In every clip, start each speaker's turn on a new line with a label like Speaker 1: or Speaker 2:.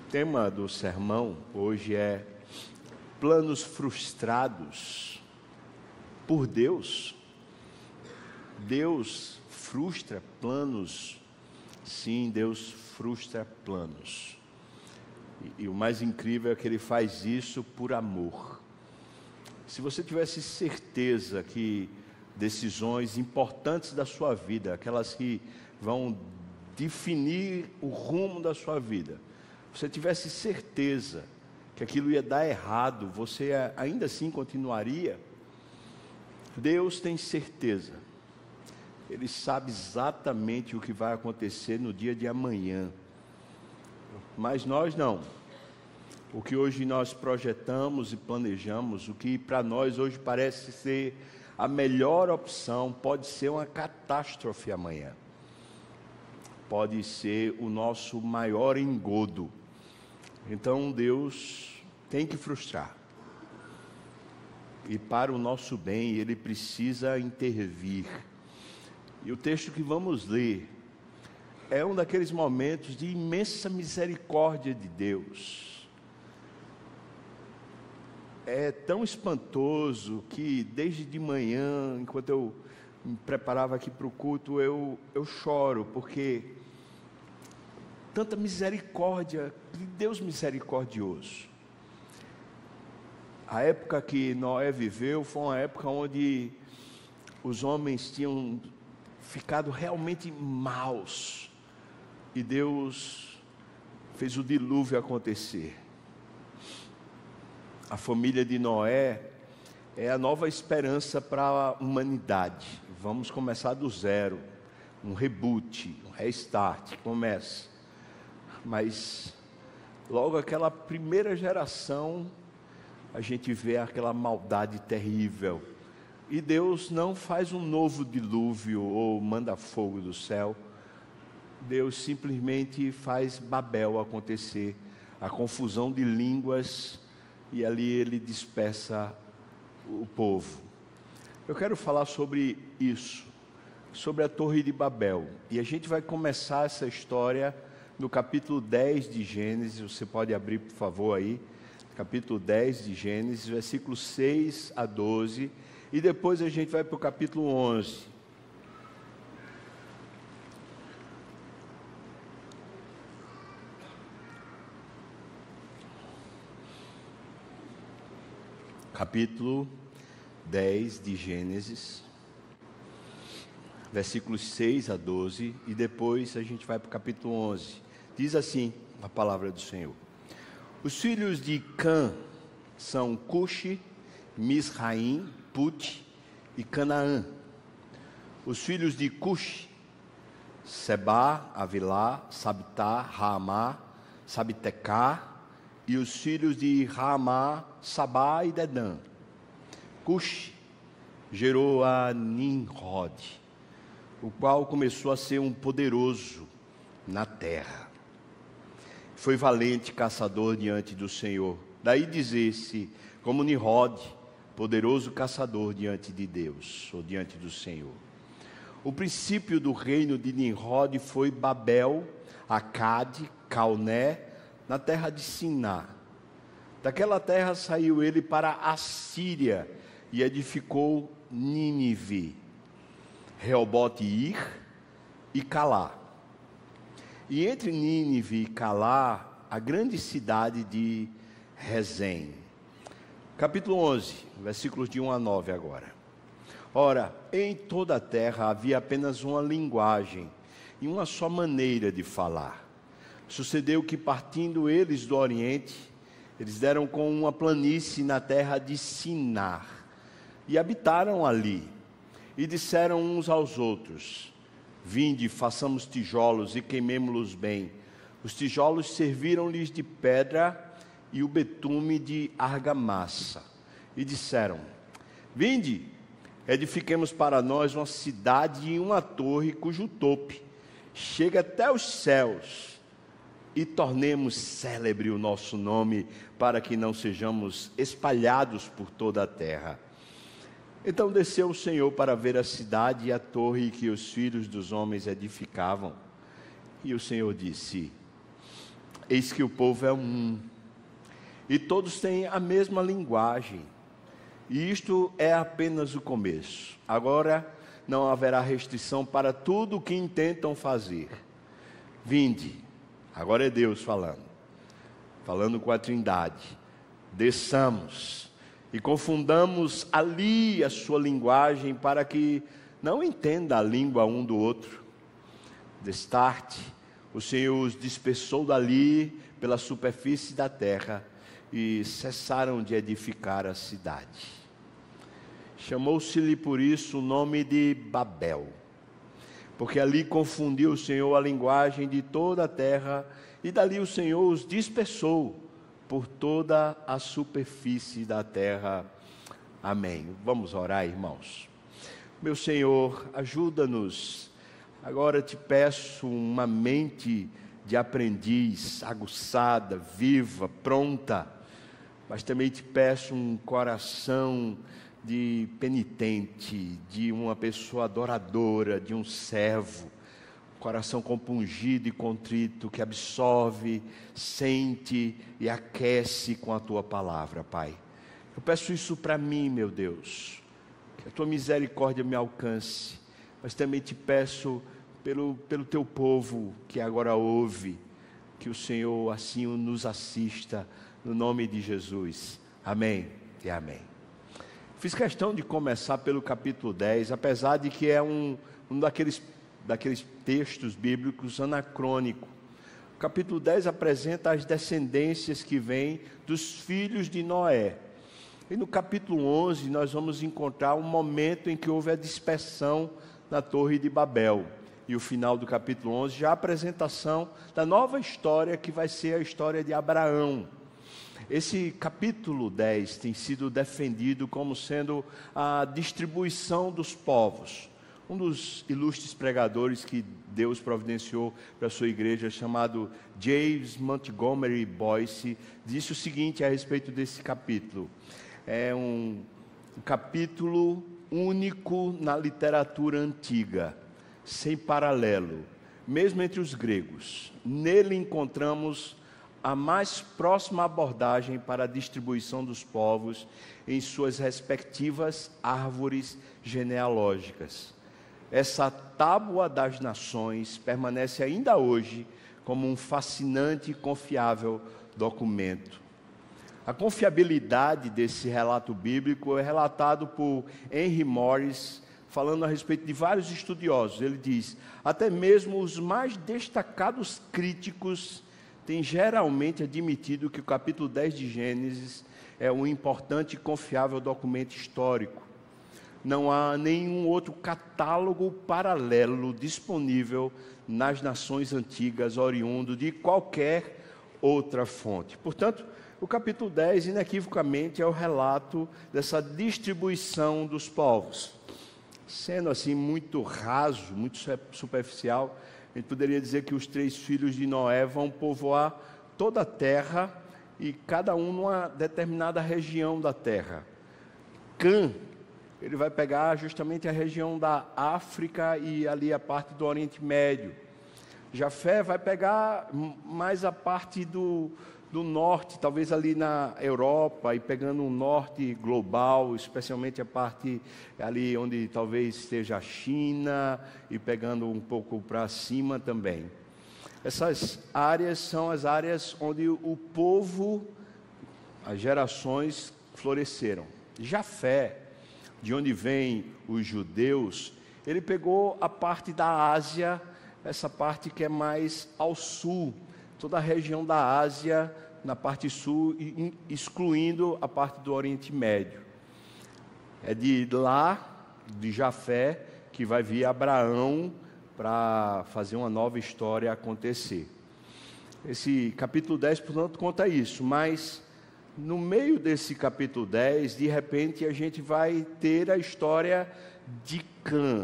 Speaker 1: tema do sermão hoje é planos frustrados por Deus. Deus frustra planos. Sim, Deus frustra planos. E o mais incrível é que Ele faz isso por amor. Se você tivesse certeza que decisões importantes da sua vida, aquelas que vão definir o rumo da sua vida, você tivesse certeza que aquilo ia dar errado, você ainda assim continuaria? Deus tem certeza. Ele sabe exatamente o que vai acontecer no dia de amanhã. Mas nós não. O que hoje nós projetamos e planejamos, o que para nós hoje parece ser a melhor opção, pode ser uma catástrofe amanhã. Pode ser o nosso maior engodo. Então Deus tem que frustrar. E para o nosso bem, Ele precisa intervir. E o texto que vamos ler é um daqueles momentos de imensa misericórdia de Deus. É tão espantoso que desde de manhã, enquanto eu me preparava aqui para o culto, eu choro, porque tanta misericórdia, de Deus misericordioso. A época que Noé viveu foi uma época onde os homens tinham ficado realmente maus, e Deus fez o dilúvio acontecer. A família de Noé é a nova esperança para a humanidade. Vamos começar do zero, um reboot, um restart, começa. Mas logo aquela primeira geração, a gente vê aquela maldade terrível. E Deus não faz um novo dilúvio ou manda fogo do céu. Deus simplesmente faz Babel acontecer, a confusão de línguas, e ali Ele dispersa o povo. Eu quero falar sobre isso, sobre a Torre de Babel. E a gente vai começar essa história no capítulo 10 de Gênesis. Você pode abrir, por favor, aí. Capítulo 10 de Gênesis, versículos 6 a 12. E depois a gente vai para o capítulo 11. Capítulo 10 de Gênesis, versículos 6 a 12. E depois a gente vai para o capítulo 11. Diz assim a palavra do Senhor: Os filhos de Cã são Cuxi, Misraim, Put e Canaã. Os filhos de Cuxi, Sebá, Avilá, Sabitá, Raamá, Sabitecá. E os filhos de Raamá, Sabá e Dedã. Cuxi gerou a Nimrod, o qual começou a ser um poderoso na terra. Foi valente caçador diante do Senhor. Daí dizer-se como Nimrod, poderoso caçador diante de Deus, ou diante do Senhor. O princípio do reino de Nimrod foi Babel, Acade, Calné, na terra de Siná. Daquela terra saiu ele para a Síria e edificou Nínive, Reobote-ir e Calá. E entre Nínive e Calá, a grande cidade de Rezém. Capítulo 11, versículos de 1 a 9 agora. Ora, em toda a terra havia apenas uma linguagem e uma só maneira de falar. Sucedeu que, partindo eles do Oriente, eles deram com uma planície na terra de Sinar, e habitaram ali, e disseram uns aos outros: Vinde, façamos tijolos e queimemo-los bem. Os tijolos serviram-lhes de pedra e o betume de argamassa. E disseram: Vinde, edifiquemos para nós uma cidade e uma torre cujo tope chega até os céus, e tornemos célebre o nosso nome, para que não sejamos espalhados por toda a terra. Então desceu o Senhor para ver a cidade e a torre que os filhos dos homens edificavam. E o Senhor disse: eis que o povo é um, e todos têm a mesma linguagem. E isto é apenas o começo. Agora não haverá restrição para tudo o que intentam fazer. Vinde, agora é Deus falando com a Trindade. Desçamos e confundamos ali a sua linguagem para que não entenda a língua um do outro. Destarte, o Senhor os dispersou dali pela superfície da terra e cessaram de edificar a cidade. Chamou-se-lhe por isso o nome de Babel, porque ali confundiu o Senhor a linguagem de toda a terra, e dali o Senhor os dispersou por toda a superfície da terra. Amém. Vamos orar, irmãos. Meu Senhor, ajuda-nos. Agora te peço uma mente de aprendiz, aguçada, viva, pronta, mas também te peço um coração de penitente, de uma pessoa adoradora, de um servo, coração compungido e contrito, que absorve, sente e aquece com a tua palavra, Pai. Eu peço isso para mim, meu Deus, que a tua misericórdia me alcance, mas também te peço pelo teu povo que agora ouve, que o Senhor assim nos assista, no nome de Jesus. Amém e amém. Fiz questão de começar pelo capítulo 10, apesar de que é um daqueles textos bíblicos anacrônico. O capítulo 10 apresenta as descendências que vêm dos filhos de Noé. E no capítulo 11 nós vamos encontrar um momento em que houve a dispersão na Torre de Babel. E o final do capítulo 11 já a apresentação da nova história, que vai ser a história de Abraão. Esse capítulo 10 tem sido defendido como sendo a distribuição dos povos. Um dos ilustres pregadores que Deus providenciou para a sua igreja, chamado James Montgomery Boyce, disse o seguinte a respeito desse capítulo: é um capítulo único na literatura antiga, sem paralelo, mesmo entre os gregos. Nele encontramos a mais próxima abordagem para a distribuição dos povos em suas respectivas árvores genealógicas. Essa tábua das nações permanece ainda hoje como um fascinante e confiável documento. A confiabilidade desse relato bíblico é relatado por Henry Morris, falando a respeito de vários estudiosos. Ele diz: até mesmo os mais destacados críticos têm geralmente admitido que o capítulo 10 de Gênesis é um importante e confiável documento histórico. Não há nenhum outro catálogo paralelo disponível nas nações antigas, oriundo de qualquer outra fonte. Portanto, o capítulo 10, inequivocamente, é o relato dessa distribuição dos povos. Sendo assim muito raso, muito superficial, a gente poderia dizer que os 3 filhos de Noé vão povoar toda a terra, e cada um numa determinada região da terra. Cã, ele vai pegar justamente a região da África e ali a parte do Oriente Médio. Jafé vai pegar mais a parte do norte, talvez ali na Europa, e pegando um norte global, especialmente a parte ali onde talvez esteja a China, e pegando um pouco para cima também. Essas áreas são as áreas onde o povo, as gerações floresceram. Jafé, de onde vêm os judeus, ele pegou a parte da Ásia, essa parte que é mais ao sul, toda a região da Ásia, na parte sul, excluindo a parte do Oriente Médio. É de lá, de Jafé, que vai vir Abraão para fazer uma nova história acontecer. Esse capítulo 10, portanto, conta isso, mas no meio desse capítulo 10, de repente, a gente vai ter a história de Cã.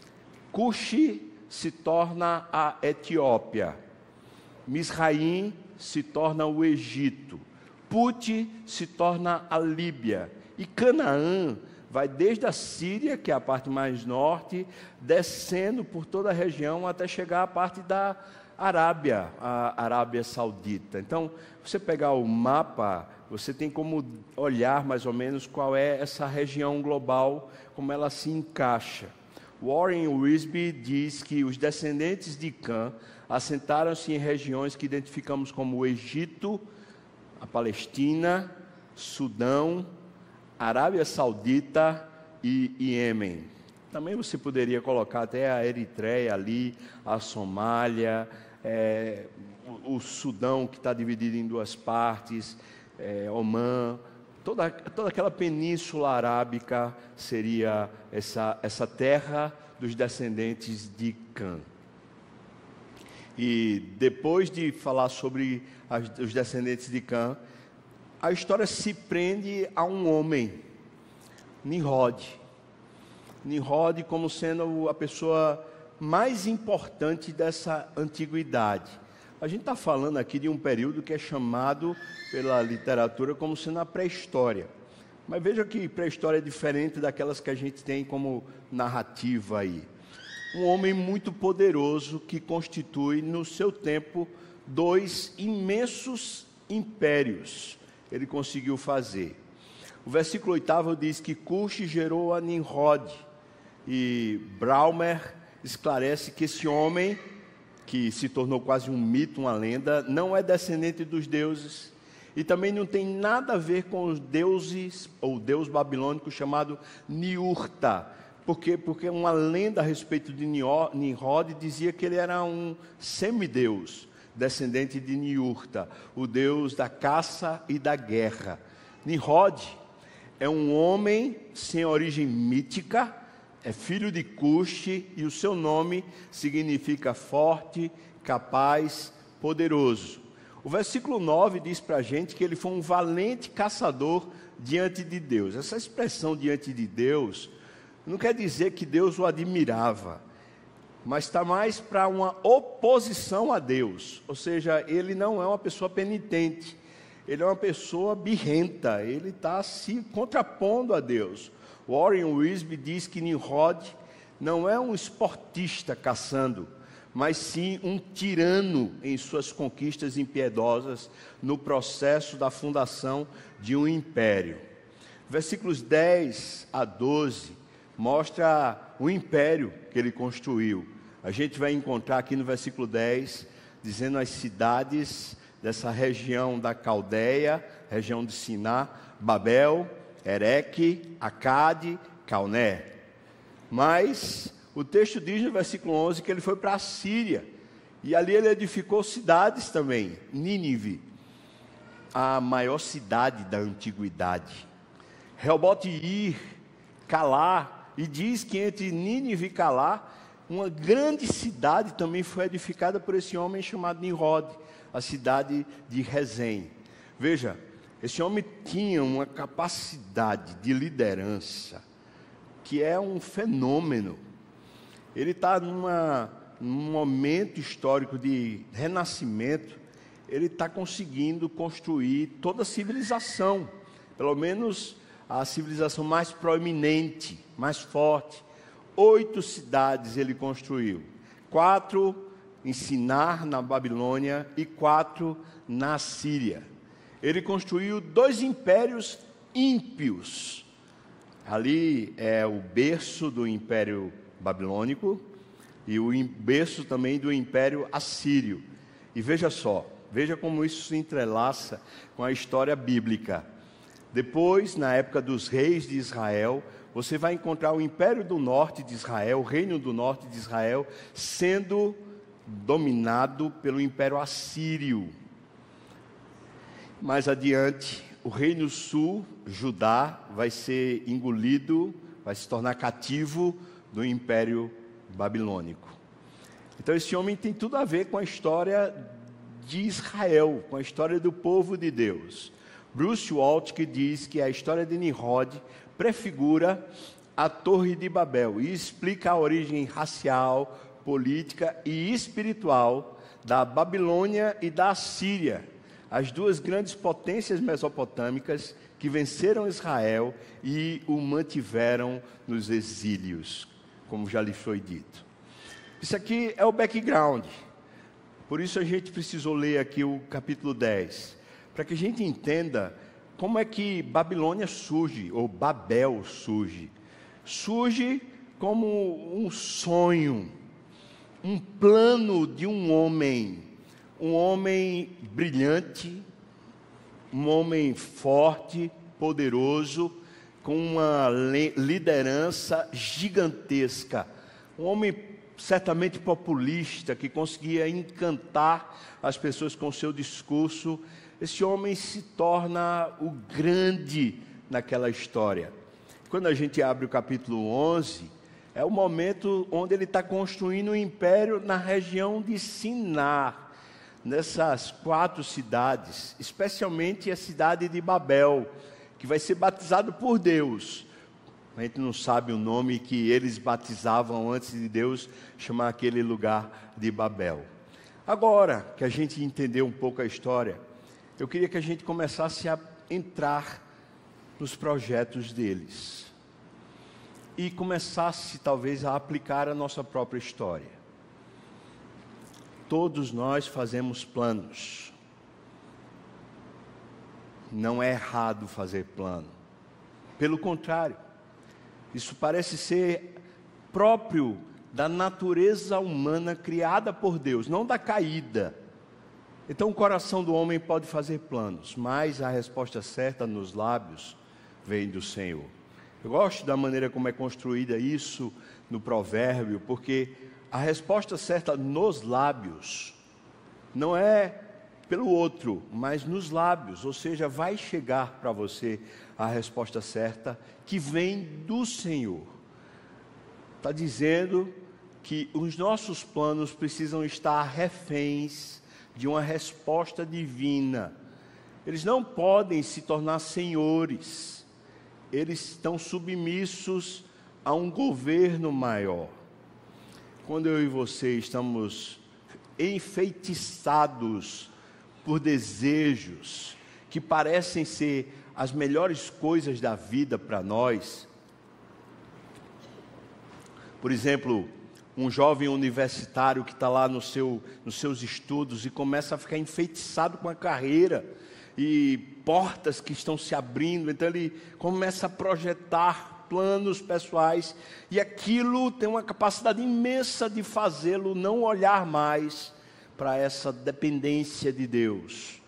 Speaker 1: Cuxi se torna a Etiópia, Misraim se torna o Egito, Pute se torna a Líbia, e Canaã vai desde a Síria, que é a parte mais norte, descendo por toda a região até chegar à parte Arábia, a Arábia Saudita. Então, você pegar o mapa, você tem como olhar mais ou menos qual é essa região global, como ela se encaixa. Warren Wiersbe diz que os descendentes de Cã assentaram-se em regiões que identificamos como o Egito, a Palestina, Sudão, Arábia Saudita e Iêmen. Também você poderia colocar até a Eritreia ali, a Somália, o Sudão, que está dividido em duas partes, Omã, toda aquela península arábica seria essa terra dos descendentes de Cã. E depois de falar sobre os descendentes de Cã, a história se prende a um homem, Nimrod. Nimrod como sendo a pessoa mais importante dessa antiguidade. A gente está falando aqui de um período que é chamado pela literatura como sendo a pré-história. Mas veja que pré-história é diferente daquelas que a gente tem como narrativa aí. Um homem muito poderoso que constitui no seu tempo 2 imensos impérios. Ele conseguiu fazer. O versículo 8 diz que Cush gerou a Nimrod. E Braumer esclarece que esse homem, que se tornou quase um mito, uma lenda, não é descendente dos deuses e também não tem nada a ver com os deuses, ou deus babilônico chamado Niurta. Por quê? Porque uma lenda a respeito de Nimrod dizia que ele era um semideus, descendente de Niurta, o deus da caça e da guerra. Nimrod é um homem sem origem mítica, é filho de Cush e o seu nome significa forte, capaz, poderoso. O versículo 9 diz para a gente que ele foi um valente caçador diante de Deus. Essa expressão diante de Deus não quer dizer que Deus o admirava, mas está mais para uma oposição a Deus. Ou seja, ele não é uma pessoa penitente, ele é uma pessoa birrenta, ele está se contrapondo a Deus. Warren Wiersbe diz que Nimrod não é um esportista caçando, mas sim um tirano em suas conquistas impiedosas no processo da fundação de um império. Versículos 10 a 12 mostra o império que ele construiu. A gente vai encontrar aqui no versículo 10, dizendo as cidades dessa região da Caldeia, região de Siná, Babel, Ereque, Acade, Calné. Mas o texto diz no versículo 11 que ele foi para a Síria. E ali ele edificou cidades também. Nínive, a maior cidade da antiguidade. Reobote-ir, Calá. E diz que entre Nínive e Calá, uma grande cidade também foi edificada por esse homem chamado Nimrod, a cidade de Rezém. Veja, esse homem tinha uma capacidade de liderança que é um fenômeno. Ele está num momento histórico de renascimento, ele está conseguindo construir toda a civilização, pelo menos a civilização mais proeminente, mais forte. 8 cidades ele construiu, 4 em Sinar, na Babilônia, e 4 na Síria. Ele construiu 2 impérios ímpios. Ali é o berço do Império Babilônico e o berço também do Império Assírio. E veja só, veja como isso se entrelaça com a história bíblica. Depois, na época dos reis de Israel, você vai encontrar o Império do Norte de Israel, o Reino do Norte de Israel, sendo dominado pelo Império Assírio. Mais adiante, o Reino Sul, Judá, vai ser engolido, vai se tornar cativo do Império Babilônico. Então esse homem tem tudo a ver com a história de Israel, com a história do povo de Deus. Bruce Waltke diz que a história de Nimrod prefigura a Torre de Babel e explica a origem racial, política e espiritual da Babilônia e da Assíria, as 2 grandes potências mesopotâmicas que venceram Israel e o mantiveram nos exílios, como já lhe foi dito. Isso aqui é o background. Por isso a gente precisou ler aqui o capítulo 10, para que a gente entenda como é que Babilônia surge, ou Babel surge. Surge como um sonho, um plano de um homem brilhante, um homem forte, poderoso, com uma liderança gigantesca, um homem certamente populista, que conseguia encantar as pessoas com seu discurso. Esse homem se torna o grande naquela história. Quando a gente abre o capítulo 11, é o momento onde ele está construindo um império na região de Sinar, nessas 4 cidades, especialmente a cidade de Babel, que vai ser batizado por Deus. A gente não sabe o nome que eles batizavam antes de Deus chamar aquele lugar de Babel. Agora que a gente entendeu um pouco a história, eu queria que a gente começasse a entrar nos projetos deles e começasse talvez a aplicar a nossa própria história. Todos nós fazemos planos. Não é errado fazer plano. Pelo contrário, isso parece ser próprio da natureza humana criada por Deus, não da caída. Então o coração do homem pode fazer planos, mas a resposta certa nos lábios vem do Senhor. Eu gosto da maneira como é construída isso no provérbio, porque a resposta certa nos lábios não é pelo outro, mas nos lábios, ou seja, vai chegar para você a resposta certa que vem do Senhor. Está dizendo que os nossos planos precisam estar reféns de uma resposta divina. Eles não podem se tornar senhores, eles estão submissos a um governo maior. Quando eu e você estamos enfeitiçados por desejos que parecem ser as melhores coisas da vida para nós. Por exemplo, um jovem universitário que está lá nos seus estudos e começa a ficar enfeitiçado com a carreira e portas que estão se abrindo, então ele começa a projetar planos pessoais e aquilo tem uma capacidade imensa de fazê-lo não olhar mais para essa dependência de Deus.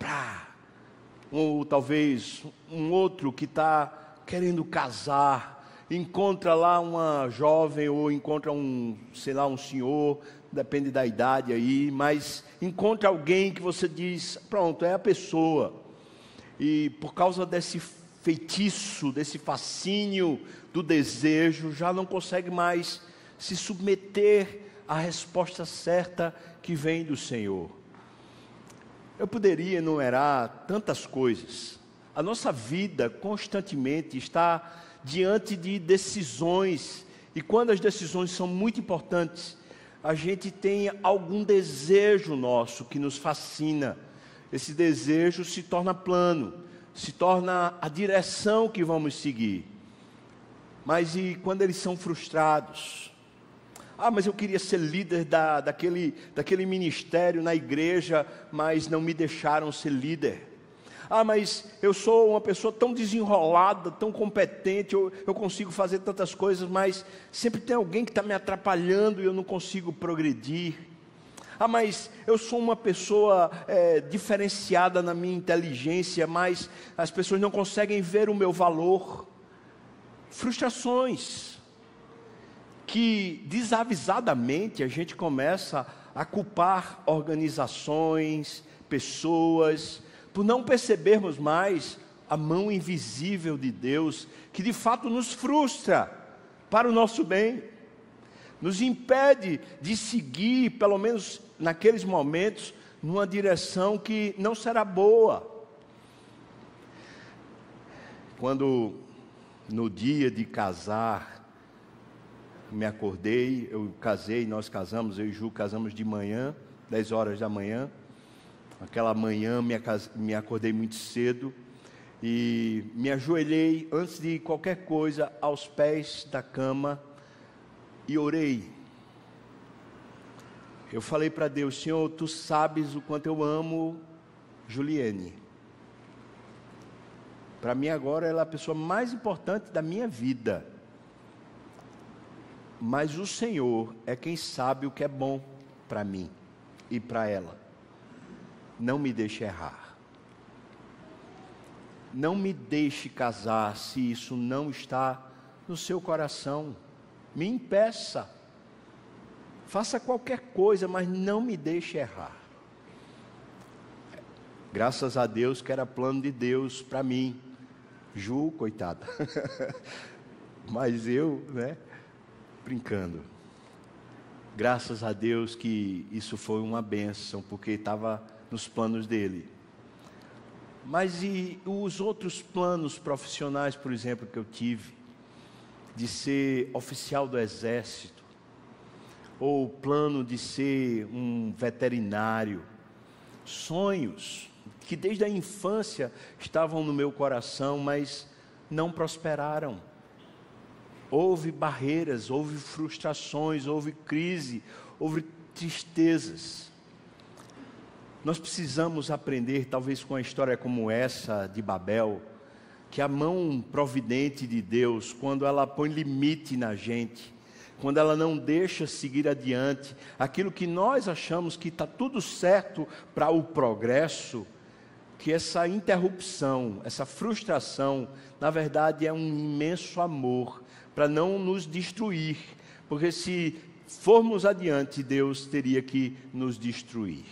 Speaker 1: Ou talvez um outro que está querendo casar, encontra lá uma jovem ou encontra um senhor, depende da idade aí, mas encontra alguém que você diz, pronto, é a pessoa. E por causa desse feitiço, desse fascínio do desejo, já não consegue mais se submeter à resposta certa que vem do Senhor. Eu poderia enumerar tantas coisas. A nossa vida constantemente está diante de decisões, e quando as decisões são muito importantes, a gente tem algum desejo nosso que nos fascina. Esse desejo se torna plano, se torna a direção que vamos seguir. Mas e quando eles são frustrados? Mas eu queria ser líder daquele ministério na igreja, mas não me deixaram ser líder. Mas eu sou uma pessoa tão desenrolada, tão competente, eu consigo fazer tantas coisas, mas sempre tem alguém que está me atrapalhando e eu não consigo progredir. Mas eu sou uma pessoa diferenciada na minha inteligência, mas as pessoas não conseguem ver o meu valor. Frustrações que desavisadamente a gente começa a culpar organizações, pessoas, por não percebermos mais a mão invisível de Deus, que de fato nos frustra para o nosso bem, nos impede de seguir, pelo menos naqueles momentos, numa direção que não será boa. Quando no dia de casar, me acordei, nós casamos, eu e Ju casamos de manhã, 10 horas da manhã. Aquela manhã me acordei muito cedo e me ajoelhei antes de qualquer coisa aos pés da cama e orei. eu falei para Deus: Senhor, Tu sabes o quanto eu amo Juliene. Para mim agora ela é a pessoa mais importante da minha vida. Mas o Senhor é quem sabe o que é bom para mim e para ela. Não me deixe errar. Não me deixe casar se isso não está no seu coração. Me impeça. Faça qualquer coisa, mas não me deixe errar. Graças a Deus que era plano de Deus para mim. Ju, coitada. Mas eu, brincando. Graças a Deus que isso foi uma bênção, porque estava nos planos dele. Mas e os outros planos profissionais, por exemplo, que eu tive? De ser oficial do exército, ou plano de ser um veterinário. Sonhos que desde a infância estavam no meu coração, mas não prosperaram. Houve barreiras, houve frustrações, houve crise, houve tristezas. Nós precisamos aprender, talvez com uma história como essa de Babel, que a mão providente de Deus, quando ela põe limite na gente, quando ela não deixa seguir adiante, aquilo que nós achamos que está tudo certo para o progresso, que essa interrupção, essa frustração, na verdade é um imenso amor, para não nos destruir, porque se formos adiante, Deus teria que nos destruir.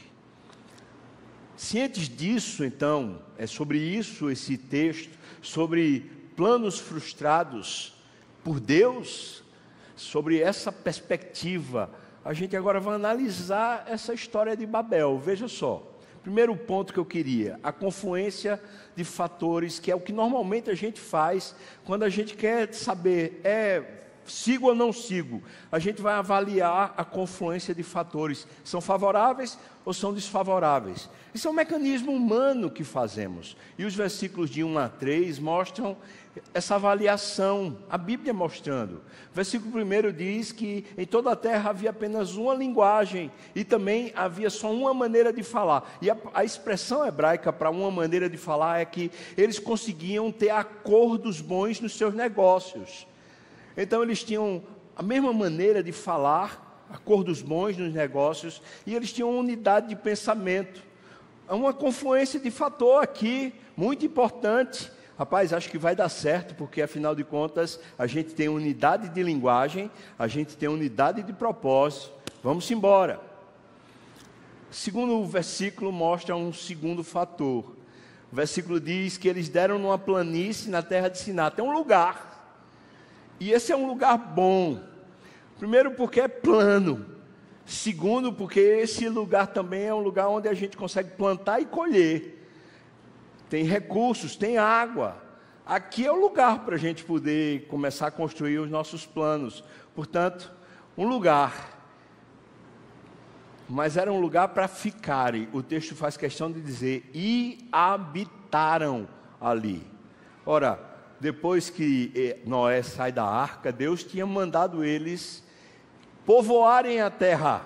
Speaker 1: Cientes disso, então, é sobre isso esse texto, sobre planos frustrados por Deus, sobre essa perspectiva, a gente agora vai analisar essa história de Babel. Veja só, primeiro ponto que eu queria, a confluência de fatores, que é o que normalmente a gente faz quando a gente quer saber, sigo ou não sigo. A gente vai avaliar a confluência de fatores, são favoráveis ou são desfavoráveis. Isso é um mecanismo humano que fazemos. E os versículos de 1 a 3 mostram essa avaliação, a Bíblia mostrando. O versículo 1 diz que em toda a terra havia apenas uma linguagem e também havia só uma maneira de falar. E a expressão hebraica para uma maneira de falar é que eles conseguiam ter acordos bons nos seus negócios. Então eles tinham a mesma maneira de falar, acordos bons nos negócios, e eles tinham uma unidade de pensamento. Há uma confluência de fator aqui, muito importante. Rapaz, acho que vai dar certo, porque afinal de contas, a gente tem unidade de linguagem, a gente tem unidade de propósito. Vamos embora. Segundo o versículo mostra um segundo fator. O versículo diz que eles deram numa planície na terra de Siná. Tem um lugar. E esse é um lugar bom. Primeiro porque é plano. Segundo porque esse lugar também é um lugar onde a gente consegue plantar e colher. Tem recursos, tem água. Aqui é o lugar para a gente poder começar a construir os nossos planos. Portanto, um lugar. Mas era um lugar para ficarem. O texto faz questão de dizer, e habitaram ali. Ora, depois que Noé sai da arca, Deus tinha mandado eles povoarem a terra.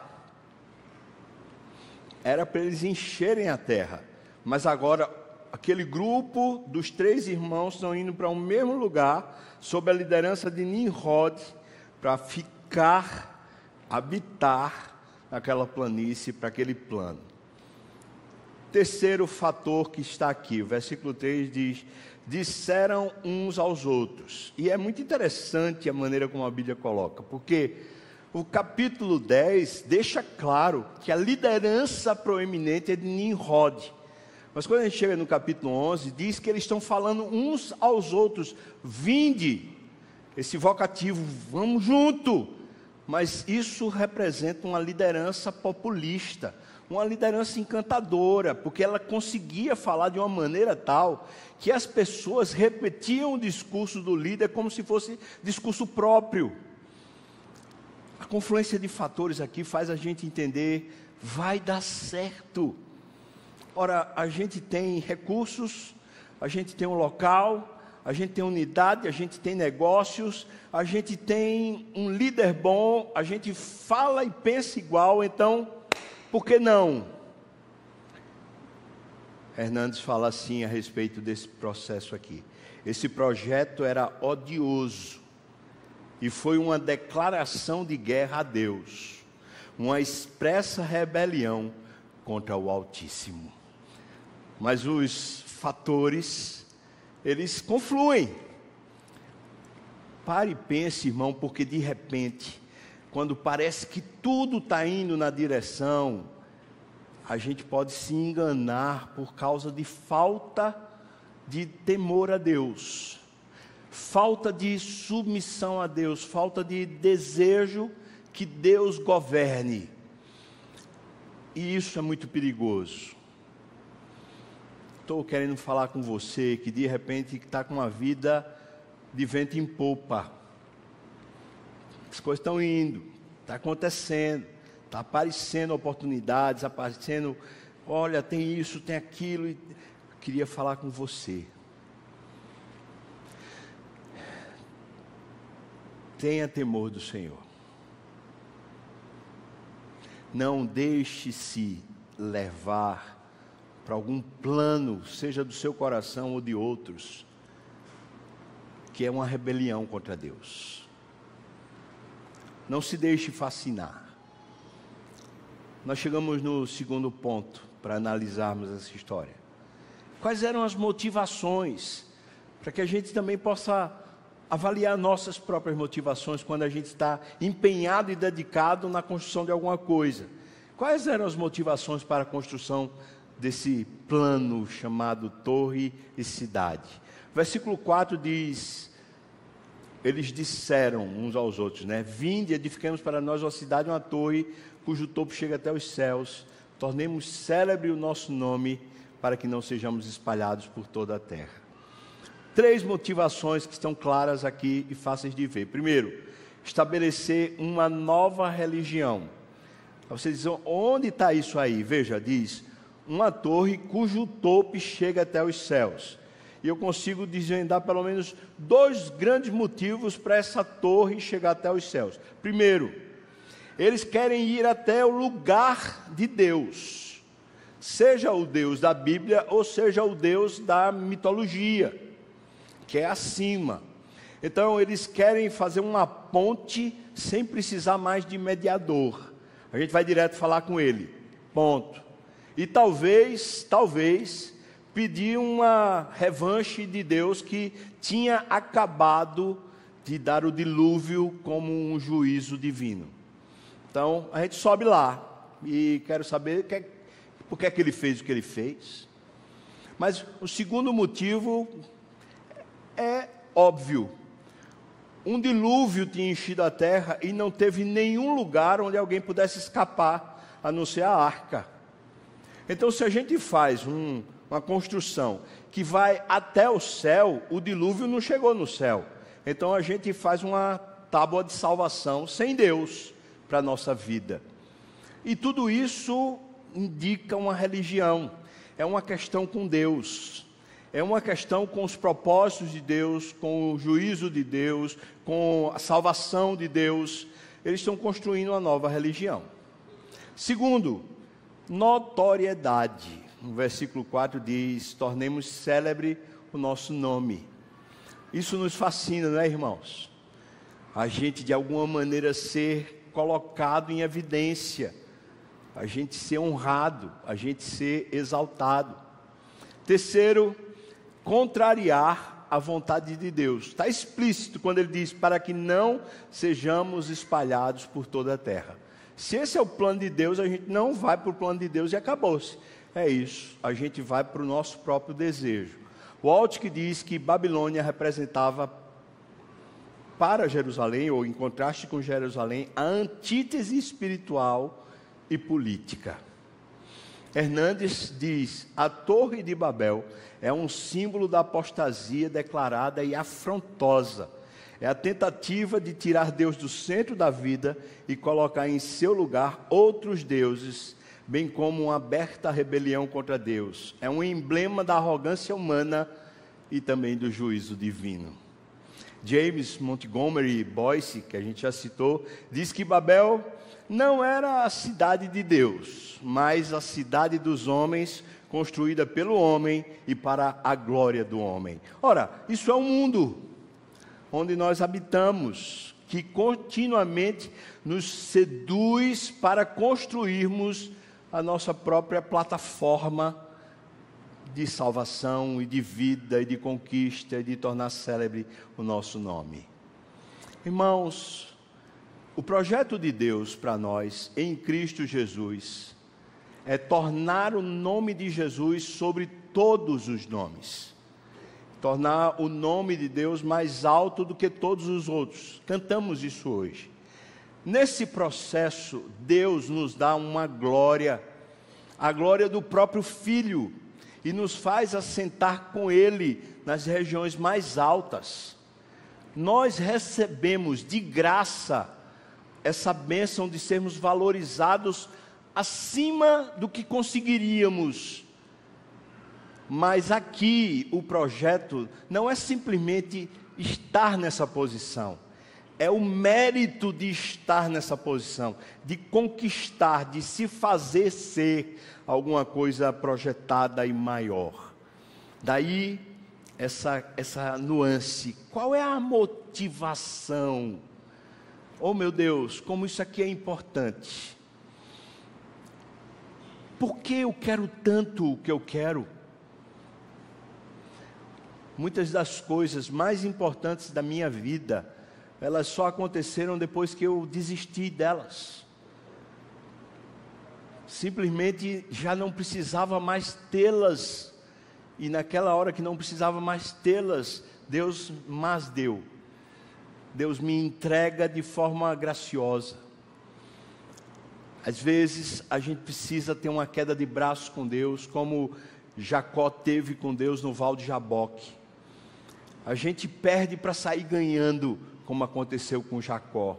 Speaker 1: Era para eles encherem a terra. Mas agora, aquele grupo dos 3 irmãos estão indo para o mesmo lugar, sob a liderança de Nimrod, para ficar, habitar naquela planície, para aquele plano. Terceiro fator que está aqui, o versículo 3 diz: disseram uns aos outros. E é muito interessante a maneira como a Bíblia coloca, porque o capítulo 10 deixa claro que a liderança proeminente é de Nimrod. Mas quando a gente chega no capítulo 11, diz que eles estão falando uns aos outros, vinde, esse vocativo, vamos junto. Mas isso representa uma liderança populista, uma liderança encantadora, porque ela conseguia falar de uma maneira tal que as pessoas repetiam o discurso do líder como se fosse discurso próprio. A confluência de fatores aqui faz a gente entender, vai dar certo. Ora, a gente tem recursos, a gente tem um local, a gente tem unidade, a gente tem negócios, a gente tem um líder bom, a gente fala e pensa igual, então Por que não? Hernandes fala assim a respeito desse processo aqui. Esse projeto era odioso e foi uma declaração de guerra a Deus, uma expressa rebelião contra o Altíssimo. Mas os fatores, eles confluem. Pare e pense, irmão, porque de repente, quando parece que tudo está indo na direção, a gente pode se enganar por causa de falta de temor a Deus, falta de submissão a Deus, falta de desejo que Deus governe. E isso é muito perigoso. Estou querendo falar com você que de repente está com uma vida de vento em popa. As coisas estão indo, está acontecendo, está aparecendo oportunidades, aparecendo, olha, tem isso, tem aquilo. E queria falar com você. Tenha temor do Senhor. Não deixe-se levar para algum plano, seja do seu coração ou de outros, que é uma rebelião contra Deus. Não se deixe fascinar. Nós chegamos no segundo ponto para analisarmos essa história. Quais eram as motivações para que a gente também possa avaliar nossas próprias motivações quando a gente está empenhado e dedicado na construção de alguma coisa? Quais eram as motivações para a construção desse plano chamado Torre e Cidade? Versículo 4 diz: eles disseram uns aos outros, né? Vinde, edifiquemos para nós uma cidade, uma torre, cujo topo chega até os céus, tornemos célebre o nosso nome, para que não sejamos espalhados por toda a terra. 3 motivações que estão claras aqui e fáceis de ver. Primeiro, estabelecer uma nova religião. Vocês dizem, onde está isso aí? Veja, diz, uma torre cujo topo chega até os céus. E eu consigo desvendar pelo menos 2 grandes motivos para essa torre chegar até os céus. Primeiro, eles querem ir até o lugar de Deus, seja o Deus da Bíblia ou seja o Deus da mitologia, que é acima. Então eles querem fazer uma ponte sem precisar mais de mediador. A gente vai direto falar com ele, ponto. E talvez pedir uma revanche de Deus que tinha acabado de dar o dilúvio como um juízo divino. Então a gente sobe lá e quero saber por que é que ele fez o que ele fez. Mas o segundo motivo é óbvio. Um dilúvio tinha enchido a terra e não teve nenhum lugar onde alguém pudesse escapar, a não ser a arca. Então, se a gente faz uma construção que vai até o céu, o dilúvio não chegou no céu. Então, a gente faz uma tábua de salvação sem Deus para a nossa vida. E tudo isso indica uma religião, é uma questão com Deus. É uma questão com os propósitos de Deus, com o juízo de Deus, com a salvação de Deus. Eles estão construindo uma nova religião. Segundo, notoriedade. No versículo 4 diz, tornemos célebre o nosso nome. Isso nos fascina, não é, irmãos? A gente de alguma maneira ser colocado em evidência, a gente ser honrado, a gente ser exaltado. Terceiro, contrariar a vontade de Deus. Está explícito quando ele diz, para que não sejamos espalhados por toda a terra. Se esse é o plano de Deus, a gente não vai para o plano de Deus e acabou-se. É isso, a gente vai para o nosso próprio desejo. O Walt diz que Babilônia representava para Jerusalém, ou em contraste com Jerusalém, a antítese espiritual e política. Hernandes diz, a Torre de Babel é um símbolo da apostasia declarada e afrontosa. É a tentativa de tirar Deus do centro da vida e colocar em seu lugar outros deuses, bem como uma aberta rebelião contra Deus. É um emblema da arrogância humana e também do juízo divino. James Montgomery Boyce, que a gente já citou, diz que Babel não era a cidade de Deus, mas a cidade dos homens, construída pelo homem e para a glória do homem. Ora, isso é um mundo onde nós habitamos, que continuamente nos seduz para construirmos a nossa própria plataforma de salvação e de vida e de conquista e de tornar célebre o nosso nome. Irmãos, o projeto de Deus para nós em Cristo Jesus é tornar o nome de Jesus sobre todos os nomes, tornar o nome de Deus mais alto do que todos os outros. Cantamos isso hoje. Nesse processo, Deus nos dá uma glória, a glória do próprio Filho, e nos faz assentar com Ele nas regiões mais altas. Nós recebemos de graça essa bênção de sermos valorizados acima do que conseguiríamos. Mas aqui o projeto não é simplesmente estar nessa posição, é o mérito de estar nessa posição, de conquistar, de se fazer ser alguma coisa projetada e maior. Daí essa nuance. Qual é a motivação? Oh meu Deus, como isso aqui é importante. Por que eu quero tanto o que eu quero? Muitas das coisas mais importantes da minha vida, elas só aconteceram depois que eu desisti delas. Simplesmente já não precisava mais tê-las, e naquela hora que não precisava mais tê-las, Deus mas deu. Deus me entrega de forma graciosa. Às vezes a gente precisa ter uma queda de braços com Deus, como Jacó teve com Deus no Val de Jaboque. A gente perde para sair ganhando, como aconteceu com Jacó.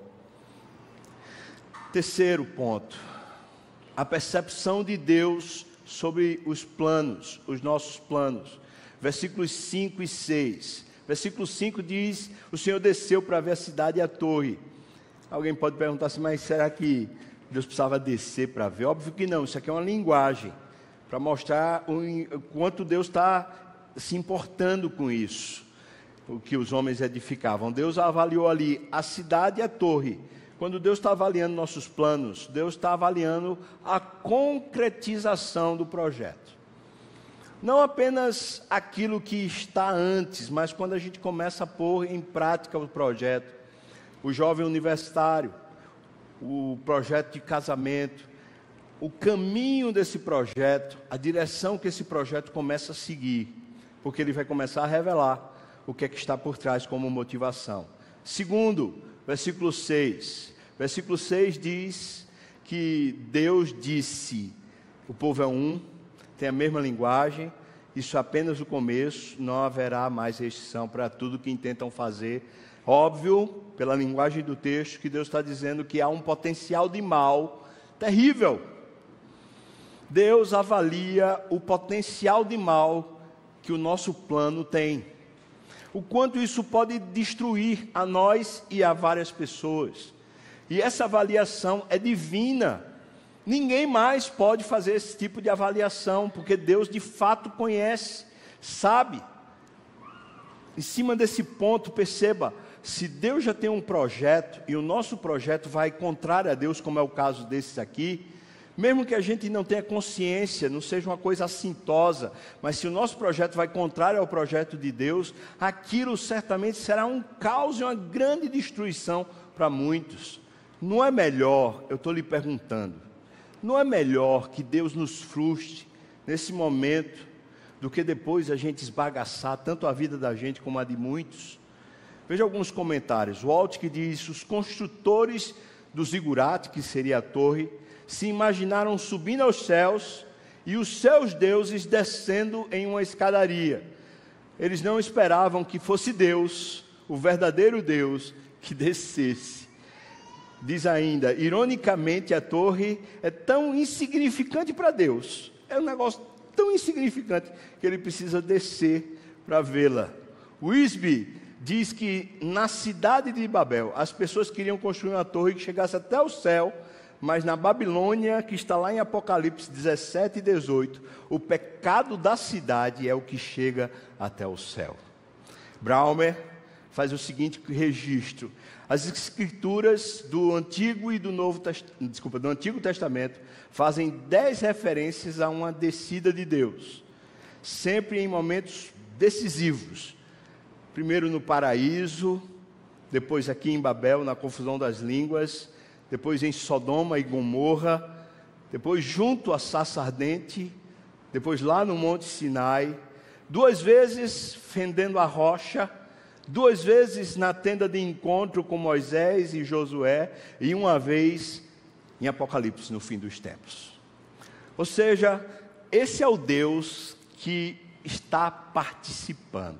Speaker 1: Terceiro ponto, a percepção de Deus sobre os planos, os nossos planos. Versículos 5 e 6. Versículo 5 diz: o Senhor desceu para ver a cidade e a torre. Alguém pode perguntar assim, mas será que Deus precisava descer para ver? Óbvio que não, isso aqui é uma linguagem, para mostrar o quanto Deus está se importando com isso, o que os homens edificavam. Deus avaliou ali a cidade e a torre. Quando Deus está avaliando nossos planos, Deus está avaliando a concretização do projeto. Não apenas aquilo que está antes, mas quando a gente começa a pôr em prática o projeto. O jovem universitário, o projeto de casamento, o caminho desse projeto, a direção que esse projeto começa a seguir, porque ele vai começar a revelar o que é que está por trás como motivação. Segundo, versículo 6. Versículo 6 diz que Deus disse, o povo é um, tem a mesma linguagem, isso é apenas o começo, não haverá mais restrição para tudo que intentam fazer. Óbvio, pela linguagem do texto, que Deus está dizendo que há um potencial de mal terrível. Deus avalia o potencial de mal que o nosso plano tem. O quanto isso pode destruir a nós e a várias pessoas. E essa avaliação é divina. Ninguém mais pode fazer esse tipo de avaliação, porque Deus de fato conhece, sabe. Em cima desse ponto, perceba, se Deus já tem um projeto, e o nosso projeto vai contrário a Deus, como é o caso desses aqui, mesmo que a gente não tenha consciência, não seja uma coisa assintosa, mas se o nosso projeto vai contrário ao projeto de Deus, aquilo certamente será um caos e uma grande destruição para muitos. Não é melhor, eu estou lhe perguntando, não é melhor que Deus nos frustre nesse momento, do que depois a gente esbagaçar tanto a vida da gente como a de muitos? Veja alguns comentários. O Walt que diz: os construtores do zigurate, que seria a torre, se imaginaram subindo aos céus e os seus deuses descendo em uma escadaria. Eles não esperavam que fosse Deus, o verdadeiro Deus, que descesse. Diz ainda, ironicamente, a torre é tão insignificante para Deus. É um negócio tão insignificante que ele precisa descer para vê-la. Wisby diz que na cidade de Babel, as pessoas queriam construir uma torre que chegasse até o céu, mas na Babilônia, que está lá em Apocalipse 17 e 18, o pecado da cidade é o que chega até o céu. Braumer faz o seguinte registro: as escrituras do Antigo e do do Antigo Testamento fazem 10 referências a uma descida de Deus, sempre em momentos decisivos. Primeiro no paraíso, depois aqui em Babel, na confusão das línguas, depois em Sodoma e Gomorra, depois junto à sarça ardente, depois lá no Monte Sinai, 2 vezes fendendo a rocha, 2 vezes na tenda de encontro com Moisés e Josué, e 1 vez em Apocalipse, no fim dos tempos. Ou seja, esse é o Deus que está participando.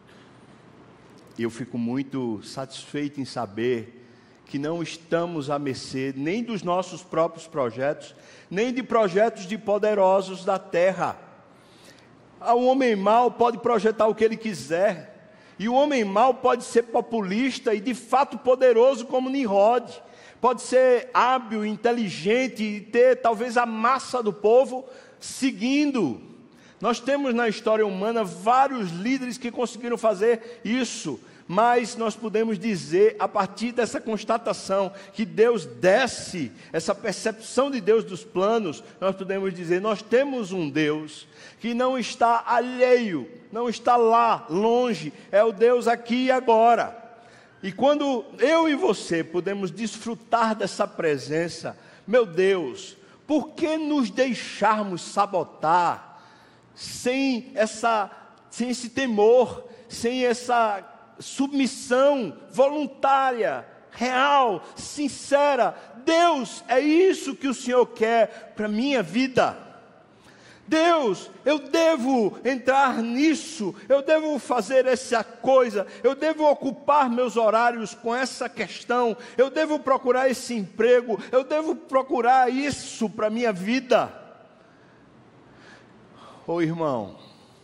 Speaker 1: E eu fico muito satisfeito em saber que não estamos à mercê nem dos nossos próprios projetos, nem de projetos de poderosos da terra. O homem mau pode projetar o que ele quiser, e o homem mau pode ser populista e de fato poderoso como Nimrod, pode ser hábil, inteligente e ter talvez a massa do povo seguindo. Nós temos na história humana vários líderes que conseguiram fazer isso, mas nós podemos dizer, a partir dessa constatação, que Deus desce, essa percepção de Deus dos planos, nós podemos dizer, nós temos um Deus que não está alheio, não está lá, longe, é o Deus aqui e agora. E quando eu e você podemos desfrutar dessa presença, meu Deus, por que nos deixarmos sabotar, sem esse temor, sem essa submissão voluntária, real, sincera? Deus, é isso que o Senhor quer para a minha vida. Deus, eu devo entrar nisso, eu devo fazer essa coisa, eu devo ocupar meus horários com essa questão, eu devo procurar esse emprego, eu devo procurar isso para a minha vida. Ô irmão,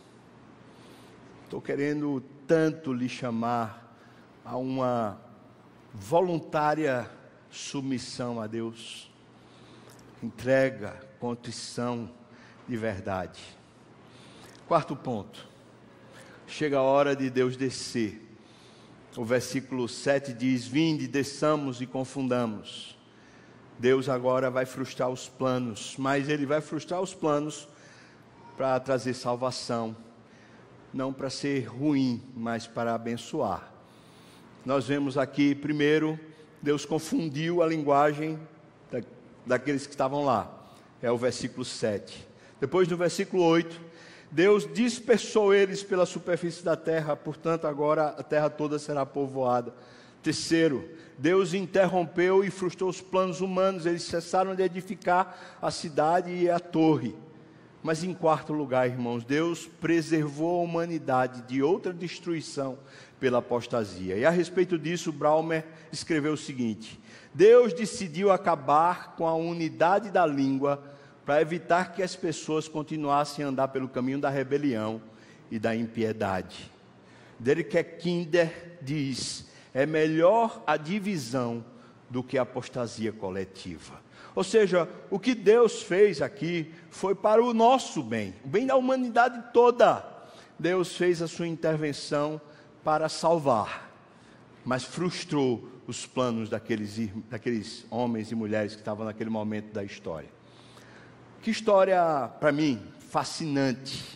Speaker 1: estou querendo tanto lhe chamar a uma voluntária submissão a Deus, entrega, contrição de verdade. 4º ponto, chega a hora de Deus descer. O versículo 7 diz: vinde, desçamos e confundamos. Deus agora vai frustrar os planos, mas Ele vai frustrar os planos para trazer salvação, não para ser ruim, mas para abençoar. Nós vemos aqui, primeiro, Deus confundiu a linguagem daqueles que estavam lá, é o versículo 7. Depois, no versículo 8, Deus dispersou eles pela superfície da terra, portanto agora a terra toda será povoada. Terceiro, Deus interrompeu e frustrou os planos humanos, eles cessaram de edificar a cidade e a torre. Mas em 4º lugar, irmãos, Deus preservou a humanidade de outra destruição pela apostasia. E a respeito disso, Braumer escreveu o seguinte: Deus decidiu acabar com a unidade da língua para evitar que as pessoas continuassem a andar pelo caminho da rebelião e da impiedade. Derek Kinder diz: é melhor a divisão do que a apostasia coletiva. Ou seja, o que Deus fez aqui foi para o nosso bem, o bem da humanidade toda. Deus fez a sua intervenção para salvar, mas frustrou os planos daqueles homens e mulheres que estavam naquele momento da história. Que história, para mim, fascinante.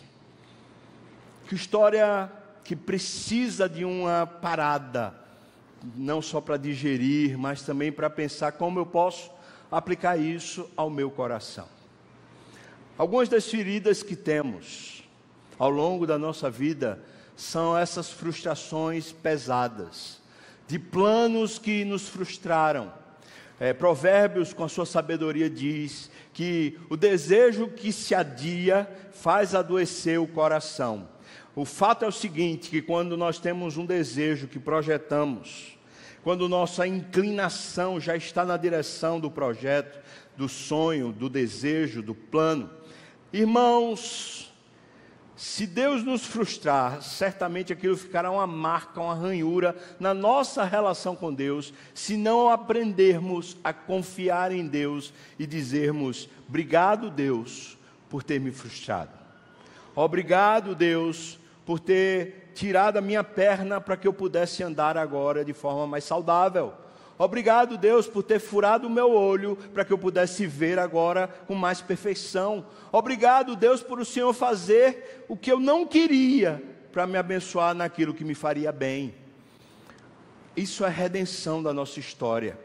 Speaker 1: Que história que precisa de uma parada, não só para digerir, mas também para pensar como eu posso aplicar isso ao meu coração. Algumas das feridas que temos ao longo da nossa vida são essas frustrações pesadas, de planos que nos frustraram. Provérbios, com a sua sabedoria, diz que o desejo que se adia faz adoecer o coração. O fato é o seguinte, que quando nós temos um desejo que projetamos, quando nossa inclinação já está na direção do projeto, do sonho, do desejo, do plano, irmãos, Se Deus nos frustrar, certamente aquilo ficará uma marca, uma ranhura na nossa relação com Deus, se não aprendermos a confiar em Deus e dizermos: obrigado, Deus, por ter me frustrado. Obrigado, Deus, por ter tirado a minha perna para que eu pudesse andar agora de forma mais saudável. Obrigado, Deus, por ter furado o meu olho para que eu pudesse ver agora com mais perfeição. Obrigado, Deus, por o Senhor fazer o que eu não queria para me abençoar naquilo que me faria bem. Isso é redenção da nossa história.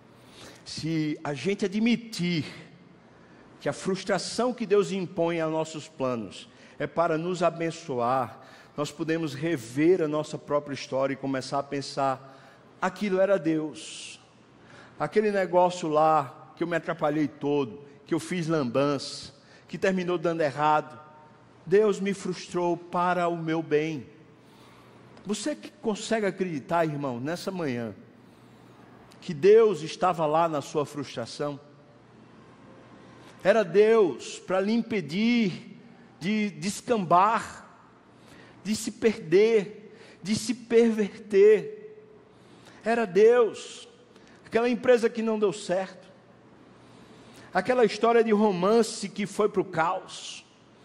Speaker 1: Se a gente admitir que a frustração que Deus impõe aos nossos planos é para nos abençoar, nós podemos rever a nossa própria história e começar a pensar: aquilo era Deus, aquele negócio lá que eu me atrapalhei todo, que eu fiz lambança, que terminou dando errado, Deus me frustrou para o meu bem. Você que consegue acreditar, irmão, nessa manhã, que Deus estava lá na sua frustração? Era Deus para lhe impedir de descambar, de se perder, de se perverter. Era Deus. Aquela empresa que não deu certo, aquela história de romance que foi para o caos,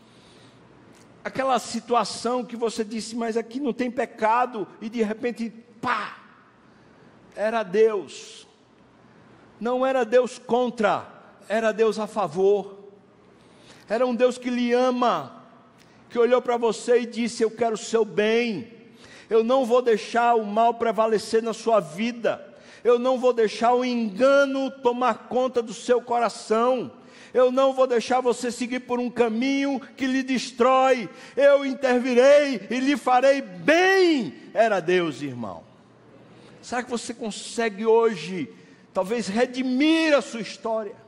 Speaker 1: aquela situação que você disse: mas aqui não tem pecado, e de repente, pá, era Deus. Não era Deus contra, era Deus a favor. Era um Deus que lhe ama, que olhou para você e disse: eu quero o seu bem, eu não vou deixar o mal prevalecer na sua vida, eu não vou deixar o engano tomar conta do seu coração, eu não vou deixar você seguir por um caminho que lhe destrói, eu intervirei e lhe farei bem. Era Deus, irmão. Será que você consegue hoje, talvez, redimir a sua história?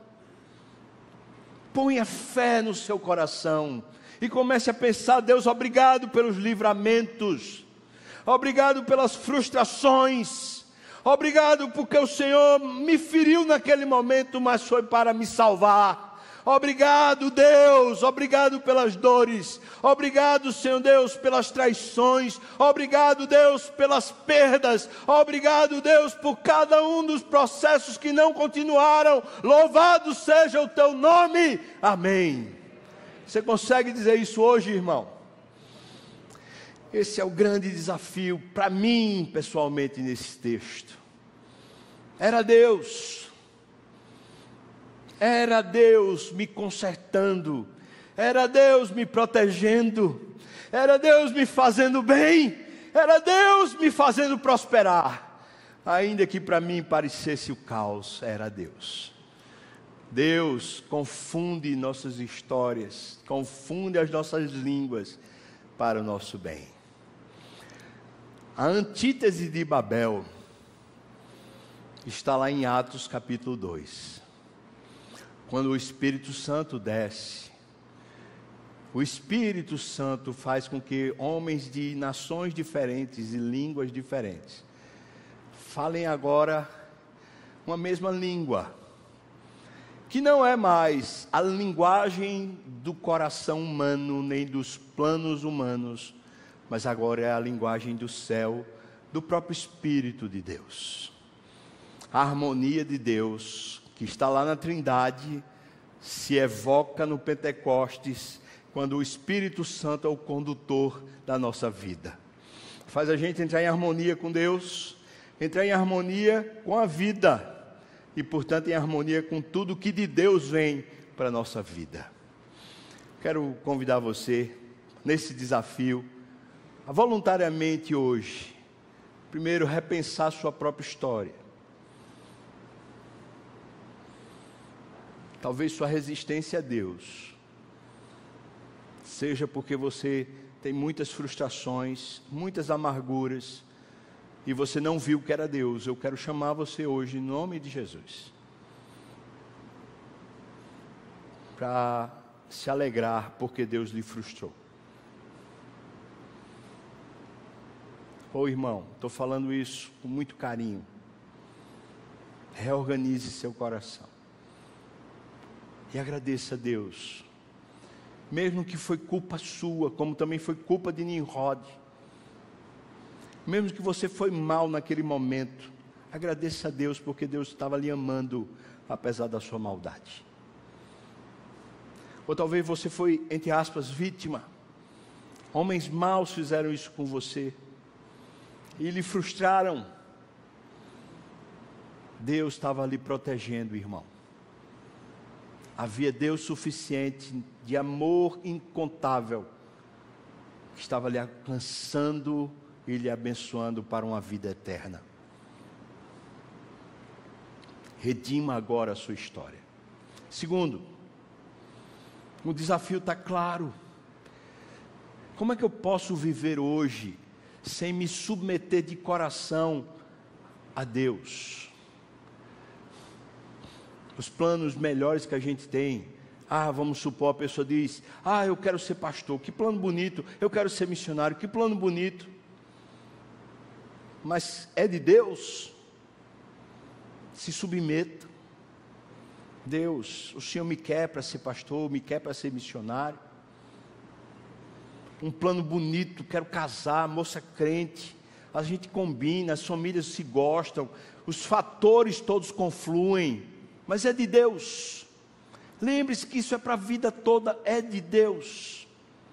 Speaker 1: Ponha fé no seu coração e comece a pensar: Deus, obrigado pelos livramentos, obrigado pelas frustrações, obrigado porque o Senhor me feriu naquele momento, mas foi para me salvar. Obrigado, Deus, obrigado pelas dores, obrigado, Senhor Deus, pelas traições, obrigado, Deus, pelas perdas, obrigado, Deus, por cada um dos processos que não continuaram. Louvado seja o teu nome, amém. Você consegue dizer isso hoje, irmão? Esse é o grande desafio para mim, pessoalmente, nesse texto. Era Deus me consertando, era Deus me protegendo, era Deus me fazendo bem, era Deus me fazendo prosperar, ainda que para mim parecesse o caos. Era Deus. Deus confunde nossas histórias, confunde as nossas línguas para o nosso bem. A antítese de Babel está lá em Atos capítulo 2. Quando o Espírito Santo desce, o Espírito Santo faz com que homens de nações diferentes e línguas diferentes falem agora uma mesma língua, que não é mais a linguagem do coração humano, nem dos planos humanos, mas agora é a linguagem do céu, do próprio Espírito de Deus. A harmonia de Deus, que está lá na Trindade, se evoca no Pentecostes, quando o Espírito Santo é o condutor da nossa vida. Faz a gente entrar em harmonia com Deus, entrar em harmonia com a vida, e portanto em harmonia com tudo que de Deus vem para a nossa vida. Quero convidar você, nesse desafio, a voluntariamente hoje, primeiro repensar sua própria história. Talvez sua resistência a Deus seja porque você tem muitas frustrações, muitas amarguras, e você não viu que era Deus. Eu quero chamar você hoje, em nome de Jesus, para se alegrar porque Deus lhe frustrou. Ô irmão, estou falando isso com muito carinho. Reorganize seu coração e agradeça a Deus. mesmo que foi culpa sua, como também foi culpa de Nimrod, mesmo que você foi mal naquele momento, agradeça a Deus, porque Deus estava lhe amando, apesar da sua maldade. Ou talvez você foi, entre aspas, vítima. Homens maus fizeram isso com você e lhe frustraram. Deus estava lhe protegendo, irmão. Havia Deus suficiente, de amor incontável, que estava lhe alcançando e lhe abençoando para uma vida eterna. Redima agora a sua história. Segundo, o desafio está claro. Como é que eu posso viver hoje sem me submeter de coração a Deus? Os planos melhores que a gente tem. Vamos supor, a pessoa diz: eu quero ser pastor, que plano bonito. Eu quero ser missionário, que plano bonito. Mas é de Deus? Se submeta. Deus, o Senhor me quer para ser pastor, me quer para ser missionário. Um plano bonito, quero casar, moça crente. A gente combina, as famílias se gostam, os fatores todos confluem. Mas é de Deus. Lembre-se que isso é para a vida toda, é de Deus.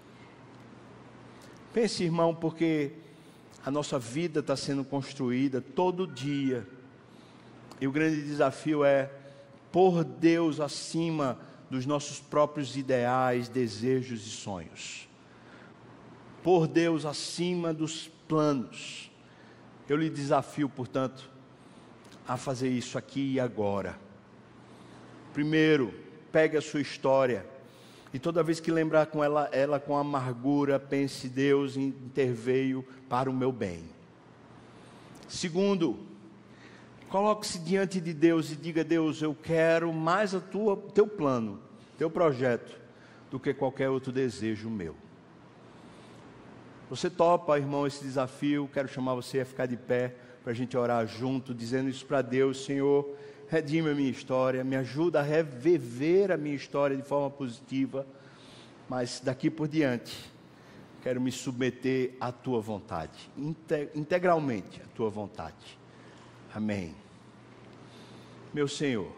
Speaker 1: Pense, irmão, porque a nossa vida está sendo construída todo dia. E o grande desafio é pôr Deus acima dos nossos próprios ideais, desejos e sonhos. Pôr Deus acima dos planos. Eu lhe desafio, portanto, a fazer isso aqui e agora. Primeiro, pegue a sua história e toda vez que lembrar com ela com amargura, pense: Deus interveio para o meu bem. Segundo, coloque-se diante de Deus e diga: Deus, eu quero mais teu plano, teu projeto, do que qualquer outro desejo meu. Você topa, irmão, esse desafio? Quero chamar você a ficar de pé para a gente orar junto, dizendo isso para Deus: Senhor, redime a minha história, me ajuda a reviver a minha história de forma positiva, mas daqui por diante, quero me submeter à Tua vontade, integralmente à Tua vontade. Amém. Meu Senhor,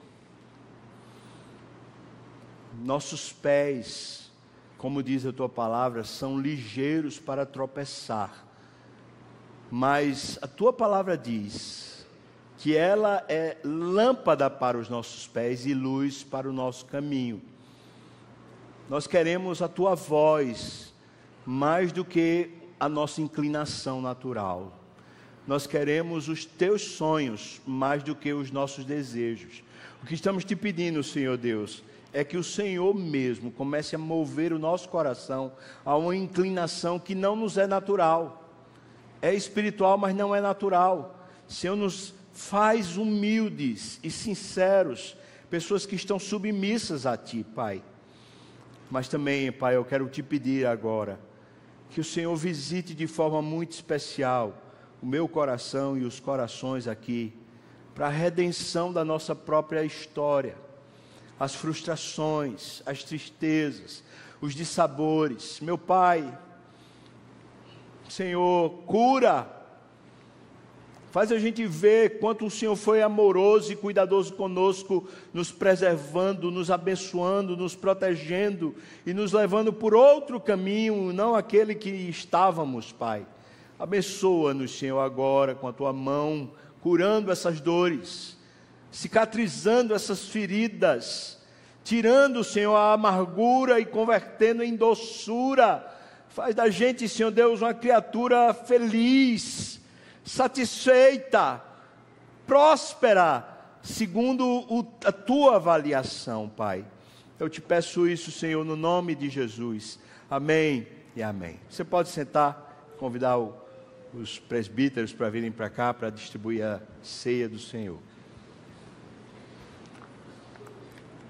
Speaker 1: nossos pés, como diz a Tua palavra, são ligeiros para tropeçar, mas a Tua palavra diz que ela é lâmpada para os nossos pés e luz para o nosso caminho. Nós queremos a Tua voz mais do que a nossa inclinação natural. Nós queremos os Teus sonhos mais do que os nossos desejos. O que estamos Te pedindo, Senhor Deus, é que o Senhor mesmo comece a mover o nosso coração a uma inclinação que não nos é natural. É espiritual, mas não é natural. Senhor, nos faz humildes e sinceros, pessoas que estão submissas a Ti, Pai. Mas também, Pai, eu quero Te pedir agora que o Senhor visite de forma muito especial o meu coração e os corações aqui, para a redenção da nossa própria história, as frustrações, as tristezas, os dissabores. Meu Pai, Senhor, cura. Faz a gente ver quanto o Senhor foi amoroso e cuidadoso conosco, nos preservando, nos abençoando, nos protegendo e nos levando por outro caminho, não aquele que estávamos, Pai. Abençoa-nos, Senhor, agora com a Tua mão, curando essas dores, cicatrizando essas feridas, tirando, Senhor, a amargura e convertendo em doçura. Faz da gente, Senhor Deus, uma criatura feliz, satisfeita, próspera, segundo a Tua avaliação, Pai. Eu Te peço isso, Senhor, no nome de Jesus. Amém e amém. Você pode sentar, convidar os presbíteros para virem para cá, para distribuir a ceia do Senhor.